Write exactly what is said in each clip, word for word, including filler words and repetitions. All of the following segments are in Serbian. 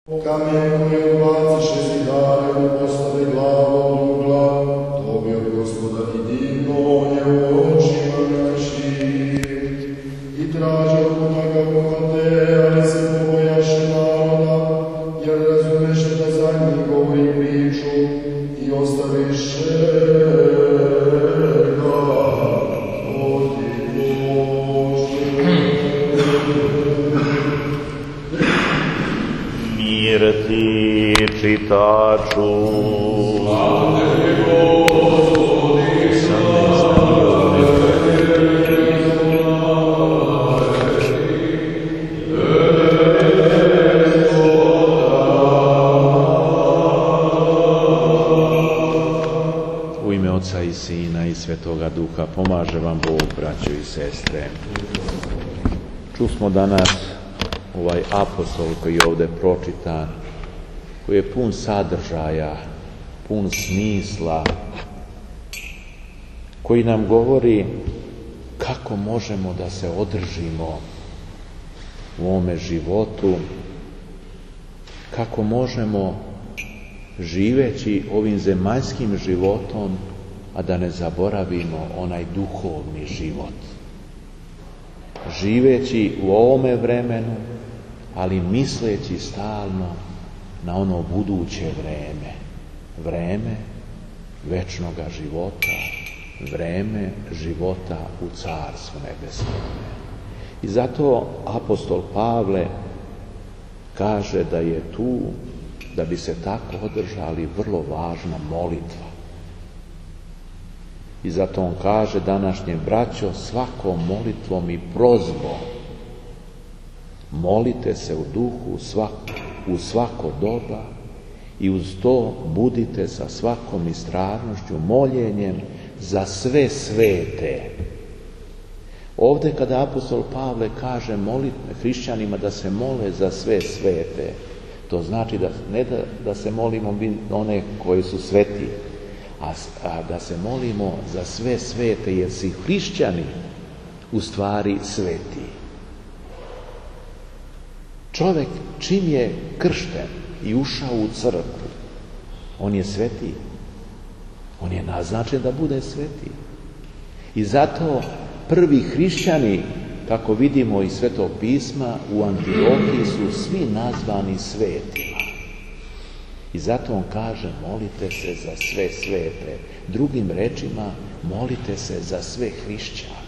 Kamen koji odbaciše zidare u postave glava od ugla, to bi od Gospoda i divno je u očima naših. I traže puta ga pohvate, ali se pobojaše naroda, jer razumeše da za njih govori priču i ostaviše ga od Mir ti, čitaču. Slava tebi, Gospodi, slava U ime Oca i Sina i Svetoga Duha pomaže vam Bog, braćo i sestre. Čusmo danas ovaj apostol koji je ovdje pročitan, koji je pun sadržaja, pun smisla, koji nam govori kako možemo da se održimo u ovome životu, kako možemo živeći ovim zemaljskim životom, a da ne zaboravimo onaj duhovni život. Živeći u ovome vremenu, ali misleći stalno na ono buduće vreme, vreme večnoga života, vreme života u Carstvu nebeskom. I zato apostol Pavle kaže da je tu, da bi se tako održali, vrlo važna molitva. I zato on kaže današnjem braćo, svakom molitvom i prozbom molite se u duhu svako, u svako doba i uz to budite sa svakom istrajnošću moljenjem za sve svete. Ovdje kada apostol Pavle kaže molitve hrišćanima da se mole za sve svete, to znači da ne da, da se molimo one koji su sveti, a, a da se molimo za sve svete, jer si hrišćani u stvari sveti. Čovjek čim je kršten i ušao u crkvu, on je sveti. On je naznačen da bude sveti. I zato prvi hrišćani, kako vidimo iz Svetog pisma, u Antiohiji su svi nazvani svetima. I zato on kaže molite se za sve svete. Drugim rečima, molite se za sve hrišćane.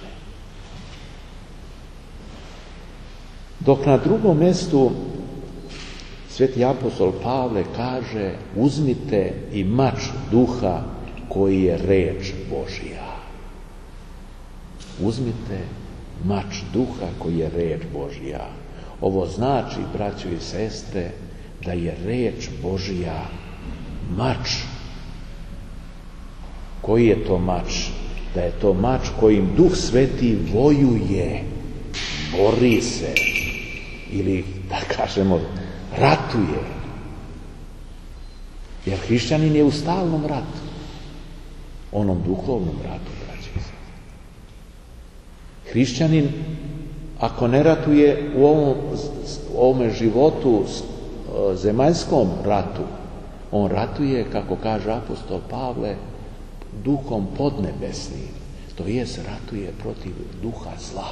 Dok na drugom mjestu sveti apostol Pavle kaže uzmite i mač duha koji je reč Božja. Uzmite mač duha koji je reč Božja. Ovo znači, braćo i sestre, da je reč Božja mač. Koji je to mač? Da je to mač kojim Duh Sveti vojuje, bori se, ili da kažemo ratuje. Jer hrišćanin je u stalnom ratu, onom duhovnom ratu, braći i sestre. Hrišćanin, ako ne ratuje u ovom, ovome životu, zemaljskom ratu, on ratuje, kako kaže apostol Pavle, duhom podnebesnim, to jest ratuje protiv duha zla.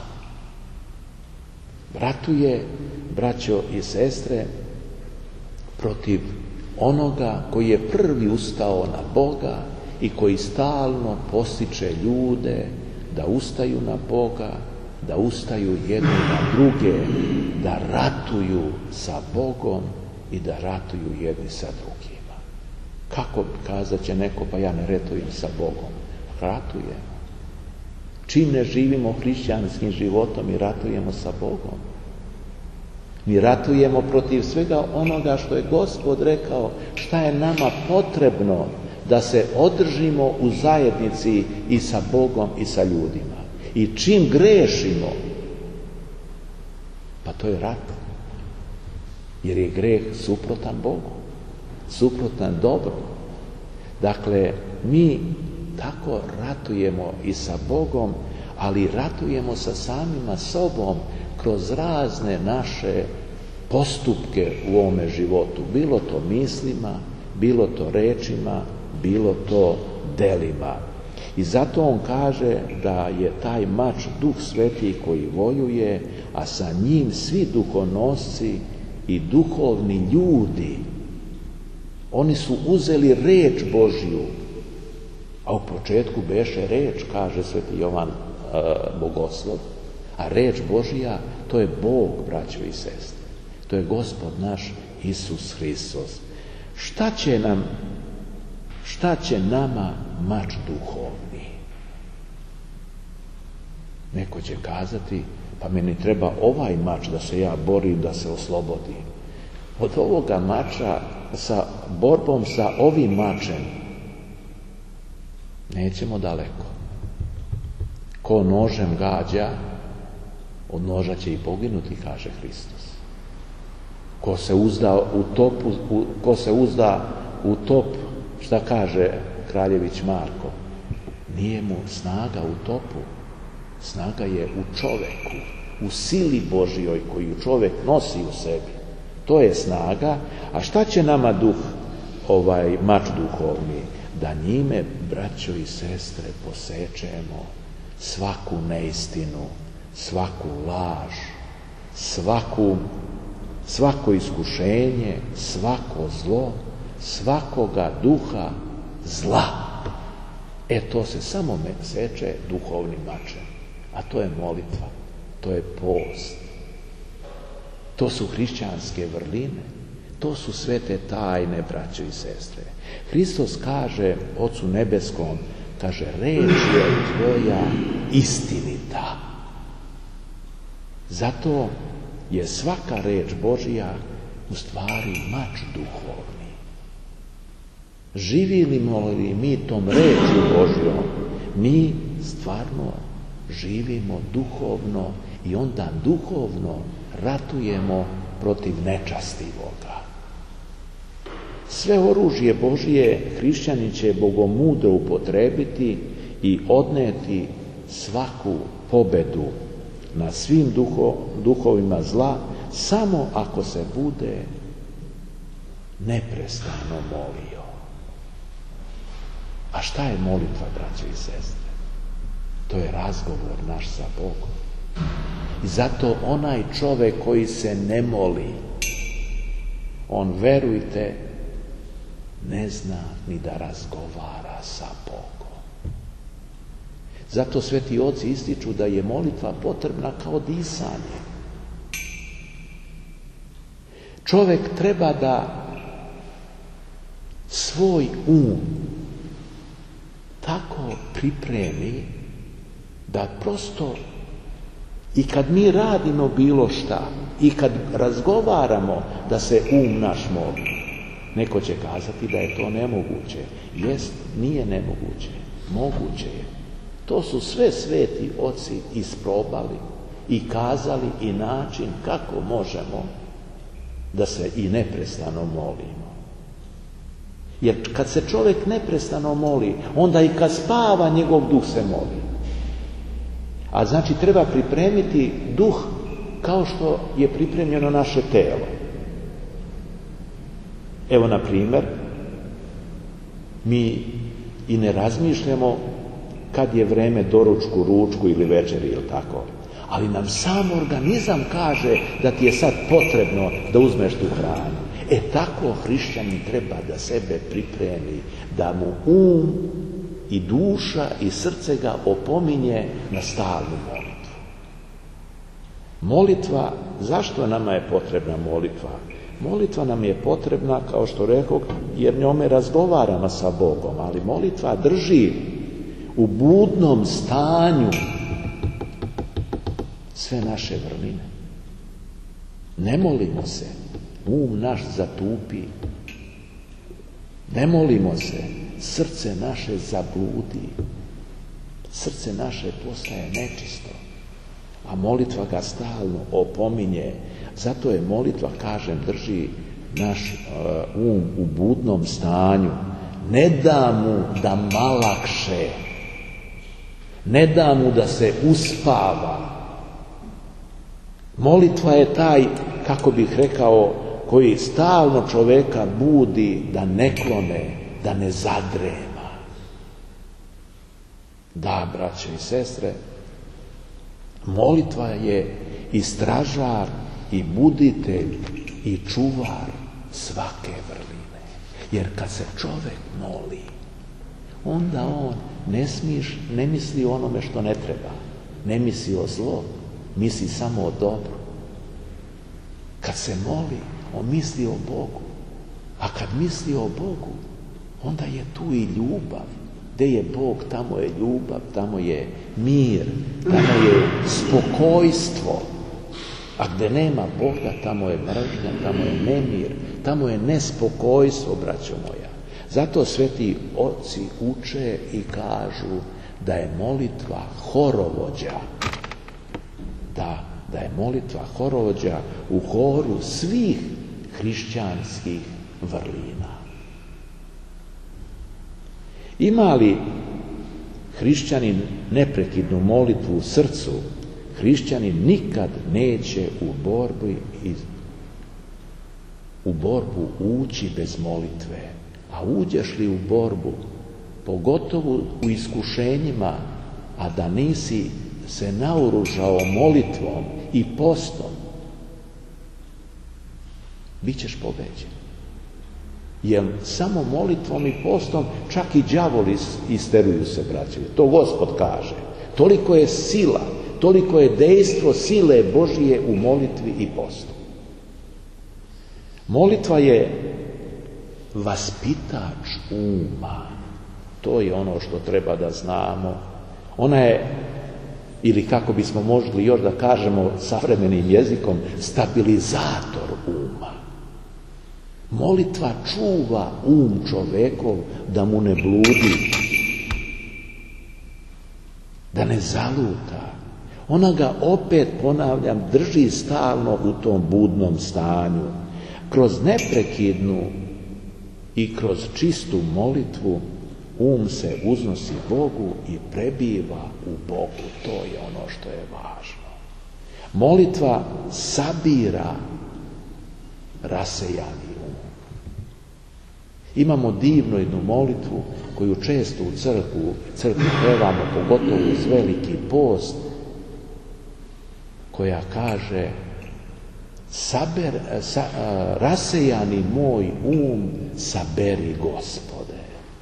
Ratuje, braćo i sestre, protiv onoga koji je prvi ustao na Boga i koji stalno postiče ljude da ustaju na Boga, da ustaju jedni na druge, da ratuju sa Bogom i da ratuju jedni sa drugima. Kako kazat će neko, pa ja ne ratujem sa Bogom? Ratujemo. Čim ne živimo hrišćanskim životom i ratujemo sa Bogom. Mi ratujemo protiv svega onoga što je Gospod rekao, šta je nama potrebno da se održimo u zajednici i sa Bogom i sa ljudima. I čim grešimo, pa to je rat. Jer je greh suprotan Bogu, suprotan dobru. Dakle, mi tako ratujemo i sa Bogom, ali ratujemo sa samima sobom kroz razne naše postupke u ovome životu, bilo to mislima, bilo to rečima, bilo to delima. I zato on kaže da je taj mač Duh Sveti koji vojuje, a sa njim svi duhonosci i duhovni ljudi. Oni su uzeli reč Božju, a u početku beše reč, kaže sveti Jovan e, Bogoslov, a reč Božja to je Bog, braćo i sestre. To je Gospod naš Isus Hristos. Šta će nam, šta će nama mač duhovni? Neko će kazati, pa meni treba ovaj mač da se ja borim, da se oslobodim. Od ovoga mača, sa borbom sa ovim mačem, nećemo daleko. Ko nožem gađa, od noža će i poginuti, kaže Hristos. Ko se uzda u topu, u, ko se uzda u top, šta kaže Kraljević Marko? Nije mu snaga u topu, snaga je u čoveku, u sili Božjoj koju čovek nosi u sebi. To je snaga. A šta će nama duh, ovaj mač duhovni? Da njime, braćo i sestre, posečemo svaku neistinu, svaku laž, svaku, svako iskušenje, svako zlo, svakoga duha zla. E to se samo seče duhovnim mačem. A to je molitva, to je post. To su hrišćanske vrline, to su svete tajne, braćo i sestre. Hristos kaže Ocu nebeskom, kaže, reč je tvoja istinita. Zato je svaka reč Božja u stvari mač duhovni. Živimo li mi tom rečju Božjom, mi stvarno živimo duhovno i onda duhovno ratujemo protiv nečastivoga. Sve oružje Božje hrišćani će bogomudro upotrebiti i odneti svaku pobedu na svim duho, duhovima zla, samo ako se bude neprestano molio. A šta je molitva, braćo i sestre? To je razgovor naš sa Bogom. I zato onaj čovek koji se ne moli, on, verujte, ne zna ni da razgovara sa Bogom. Zato sveti oci ističu da je molitva potrebna kao disanje. Čovek treba da svoj um tako pripremi da prosto i kad mi radimo bilo šta i kad razgovaramo da se um naš moli. Neko će kazati da je to nemoguće. Jest, nije nemoguće. Moguće je. To su sve sveti oci isprobali i kazali i način kako možemo da se i neprestano molimo. Jer kad se čovjek neprestano moli, onda i kad spava njegov duh se moli. A znači treba pripremiti duh kao što je pripremljeno naše telo. Evo, na primjer, mi i ne razmišljamo kad je vreme doručku, ručku ili večeri ili tako. Ali nam sam organizam kaže da ti je sad potrebno da uzmeš tu hranu. E tako hrišćanin treba da sebe pripremi, da mu um i duša i srce ga opominje na stalnu molitvu. Molitva, zašto nama je potrebna molitva? Molitva nam je potrebna, kao što rekao, jer njome razgovaramo sa Bogom, ali molitva drži u budnom stanju sve naše vrline. Ne molimo se, um naš zatupi. Ne molimo se, srce naše zabludi. Srce naše postaje nečisto, a molitva ga stalno opominje. Zato je molitva, kažem, drži naš uh, um u budnom stanju. Ne da mu da malakše, ne da mu da se uspava. Molitva je taj, kako bih rekao, koji stalno čoveka budi da ne klone, da ne zadrema. Da, braće i sestre, molitva je i stražar, i buditelj, i čuvar svake vrline. Jer kad se čovek moli, onda on ne, smiš, ne misli o onome što ne treba, ne misli o zlo, misli samo o dobru. Kad se moli, on misli o Bogu. A kad misli o Bogu, onda je tu i ljubav. Gde je Bog, tamo je ljubav, tamo je mir, tamo je spokojstvo. A gde nema Boga, tamo je mržnja, tamo je nemir, tamo je nespokojstvo, braćo moja. Zato sveti oci uče i kažu da je molitva horovođa. Da, da je molitva horovođa u horu svih hrišćanskih vrlina. Ima li hrišćanin neprekidnu molitvu u srcu, hrišćanin nikad neće u borbi u borbu ući bez molitve. A uđeš li u borbu, pogotovo u iskušenjima, a da nisi se naoružao molitvom i postom, bit ćeš pobeđen. Jer samo molitvom i postom čak i đavoli isteruju se, braće. To Gospod kaže. Toliko je sila, toliko je dejstvo sile Božije u molitvi i postu. Molitva je vaspitač uma. To je ono što treba da znamo. Ona je, ili kako bismo mogli još da kažemo savremenim jezikom, stabilizator uma. Molitva čuva um čovekov da mu ne bludi, da ne zaluta. Ona ga, opet ponavljam, drži stalno u tom budnom stanju. Kroz neprekidnu i kroz čistu molitvu um se uznosi Bogu i prebiva u Bogu. To je ono što je važno. Molitva sabira rasejani um. Imamo divnu jednu molitvu koju često u crkvu, crkvu pevamo, pogotovo uz veliki post, koja kaže: Saber, sa, rasejani moj um, saberi Gospode.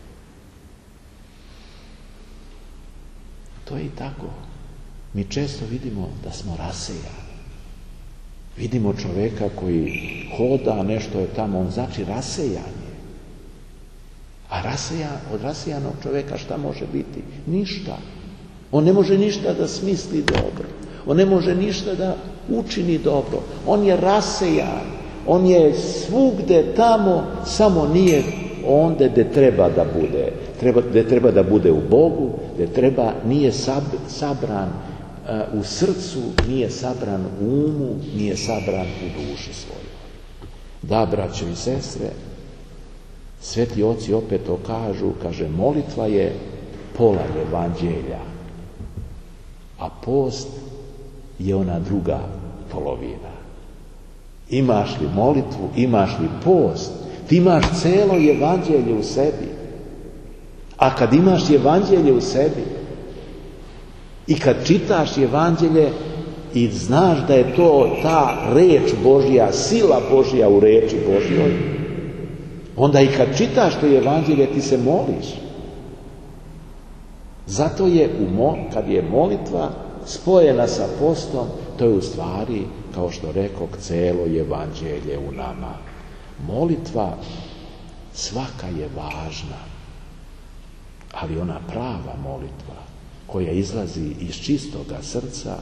To je i tako. Mi često vidimo da smo rasejani. Vidimo čoveka koji hoda, nešto je tamo, on znači rasejan je. A rasejan, od rasejanog čoveka šta može biti? Ništa. On ne može ništa da smisli dobro. On ne može ništa da učini dobro. On je rasejan. On je svugde tamo, samo nije onde gde treba da bude. Treba, gde treba da bude u Bogu, gde treba, nije sab, sabran uh, u srcu, nije sabran u umu, nije sabran u duši svojoj. Da, braćo i sestre, sveti oci opet to kažu, kaže, molitva je pola evanđelja, a post je ona druga polovina. Imaš li molitvu, imaš li post, ti imaš celo evanđelje u sebi. A kad imaš evanđelje u sebi i kad čitaš evanđelje i znaš da je to ta reč Božja, sila Božja u reči Božjoj, onda i kad čitaš to evanđelje ti se moliš. Zato je, kad je molitva spojena sa postom, to je u stvari, kao što rekao, celo evanđelje u nama. Molitva svaka je važna, ali ona prava molitva koja izlazi iz čistoga srca,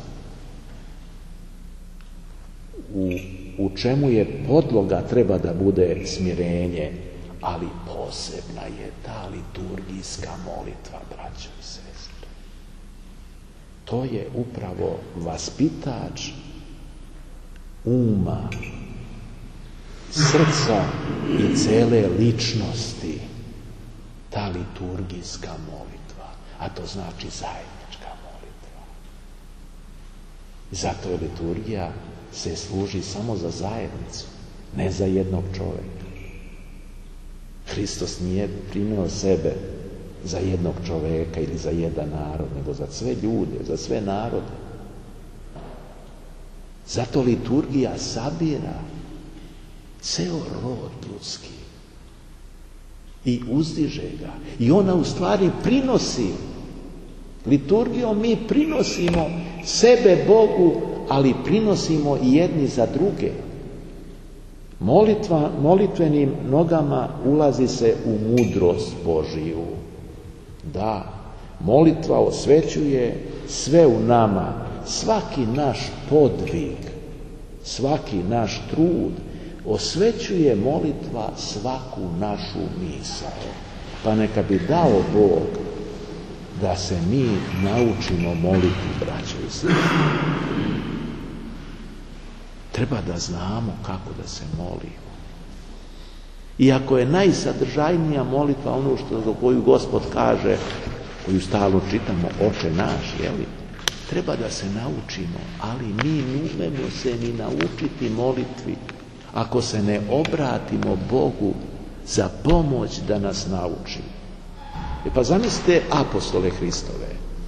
u, u čemu je podloga treba da bude smirenje, ali posebna je ta liturgijska molitva, braćo i sestre. To je upravo vaspitač uma, srca i cele ličnosti, ta liturgijska molitva, a to znači zajednička molitva. Zato je liturgija se služi samo za zajednicu, ne za jednog čovjeka. Hristos nije primio sebe za jednog čovjeka ili za jedan narod, nego za sve ljude, za sve narode. Zato liturgija sabira ceo rod ljudski i uzdiže ga. I ona u stvari prinosi. Liturgijom mi prinosimo sebe Bogu, ali prinosimo i jedni za druge. Molitva, molitvenim nogama ulazi se u mudrost Božiju. Da, molitva osvećuje sve u nama, svaki naš podvig, svaki naš trud, osvećuje molitva svaku našu misao. Pa neka bi dao Bog da se mi naučimo moliti, braćo i sestre. Treba da znamo kako da se molimo. Iako je najsadržajnija molitva ono što za koju Gospod kaže, koju stalno čitamo, Oče naš, jeli? Treba da se naučimo, ali mi numemo se ni naučiti molitvi ako se ne obratimo Bogu za pomoć da nas nauči. E pa zamislite apostole Hristove,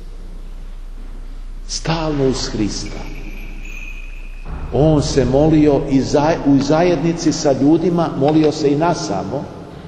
stalno uz Hrista. On se molio i u zajednici sa ljudima, molio se i nasamo.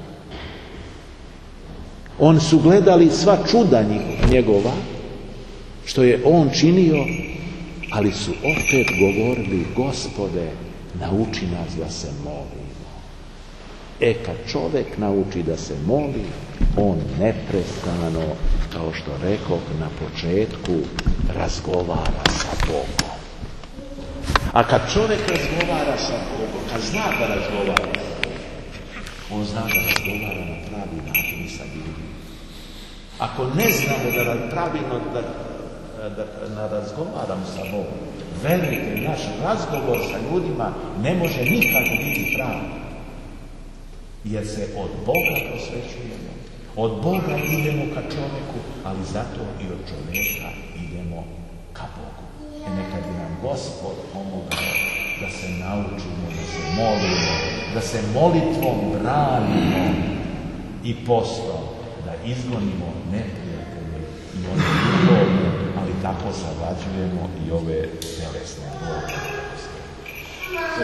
On su gledali sva čuda njegova, što je on činio, ali su opet govorili, Gospode, nauči nas da se molimo. E kad čovjek nauči da se moli, on neprestano, kao što rekoh na početku, razgovara sa Bogom. A kad čovjek razgovara sa Bogom, kad zna da razgovara sa Bogom, on zna da razgovara na pravi način i sa ljudima. Ako ne znamo da pravilno da, da, da razgovaramo sa Bogom, verujte, naš razgovor sa ljudima ne može nikako biti pravi. Jer se od Boga posvećujemo, od Boga idemo ka čovjeku, ali zato i od čovjeka idemo ka Bogu. I neka bi nam Gospod pomogao da se naučimo, da se molimo, da se molitvom branimo i postom, da izgonimo neprijatelje i one duhovne, ali tako zavađujemo i ove telesne Boga.